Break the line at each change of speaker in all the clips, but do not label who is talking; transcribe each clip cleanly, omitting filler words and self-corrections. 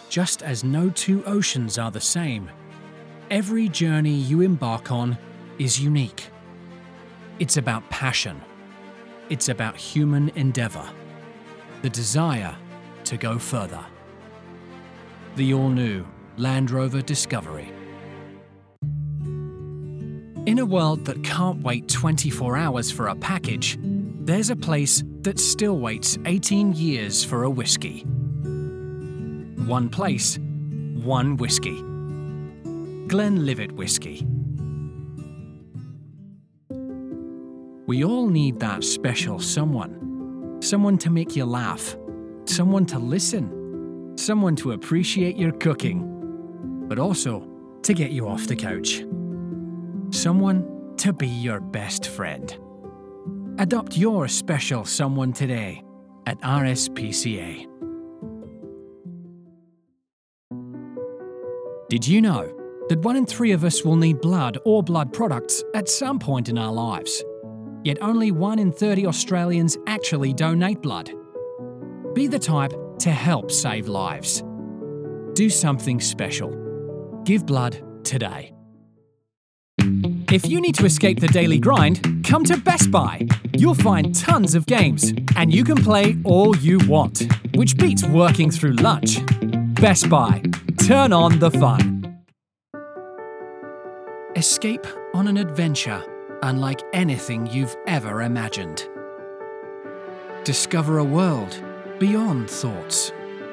just as no two oceans are the same, every journey you embark on is unique. It's about passion. It's about human endeavour. The desire to go further. The all-new Land Rover Discovery. In a world that can't wait 24 hours for a package, there's a place that still waits 18 years for a whiskey. One place, one whiskey. Glenlivet Whiskey. We all need that special someone. Someone to make you laugh. Someone to listen. Someone to appreciate your cooking. But also to get you off the couch. Someone to be your best friend. Adopt your special someone today at RSPCA. Did you know that 1 in 3 of us will need blood or blood products at some point in our lives? Yet only 1 in 30 Australians actually donate blood. Be the type to help save lives. Do something special. Give blood today. If you need to escape the daily grind, come to Best Buy. You'll find tons of games, and you can play all you want, which beats working through lunch. Best Buy. Turn on the fun. Escape on an adventure unlike anything you've ever imagined. Discover a world beyond thoughts.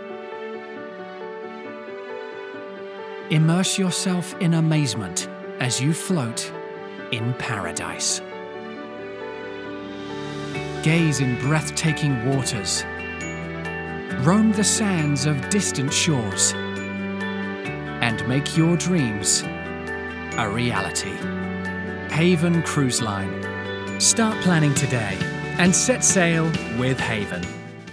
Immerse yourself in amazement as you float in paradise. Gaze in breathtaking waters. Roam the sands of distant shores. And make your dreams a reality. Haven Cruise Line. Start planning today and set sail with Haven.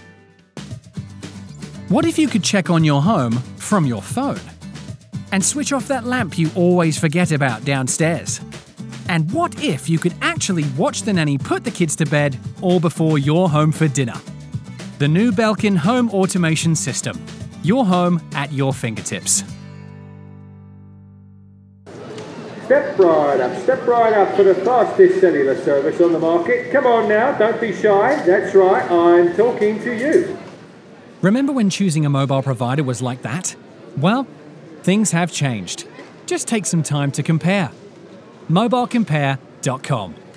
What if you could check on your home from your phone? And switch off that lamp you always forget about downstairs? And what if you could actually watch the nanny put the kids to bed all before you're home for dinner? The new Belkin Home Automation System. Your home at your fingertips.
Step right up for the fastest cellular service on the market. Come on now, don't be shy. That's right, I'm talking to you.
Remember when choosing a mobile provider was like that? Well, things have changed. Just take some time to compare. mobilecompare.com